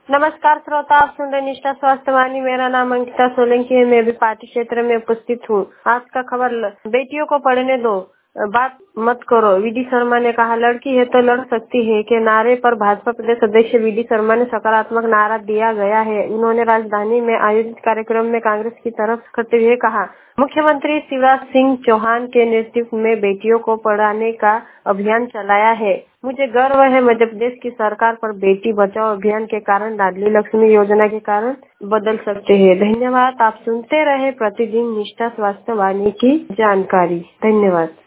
नमस्कार श्रोता, आप सुन रहे निष्ठा स्वास्थ्य वाणी। मेरा नाम अंकिता सोलंकी है। मैं भी पार्टी क्षेत्र में उपस्थित हूँ। आज का खबर, बेटियों को पढ़ने दो, बात मत करो। वीडी शर्मा ने कहा, लड़की है तो लड़ सकती है के नारे पर भाजपा प्रदेश अध्यक्ष वीडी शर्मा ने सकारात्मक नारा दिया गया है। उन्होंने राजधानी में आयोजित कार्यक्रम में कांग्रेस की तरफ करते हुए कहा, मुख्यमंत्री शिवराज सिंह चौहान के नेतृत्व में बेटियों को पढ़ाने का अभियान चलाया है। मुझे गर्व है मध्य प्रदेश की सरकार पर। बेटी बचाओ अभियान के कारण, लाडली लक्ष्मी योजना के कारण बदल सकते हैं। धन्यवाद। आप सुनते रहे प्रतिदिन निष्ठा स्वास्थ्य वाणी की जानकारी। धन्यवाद।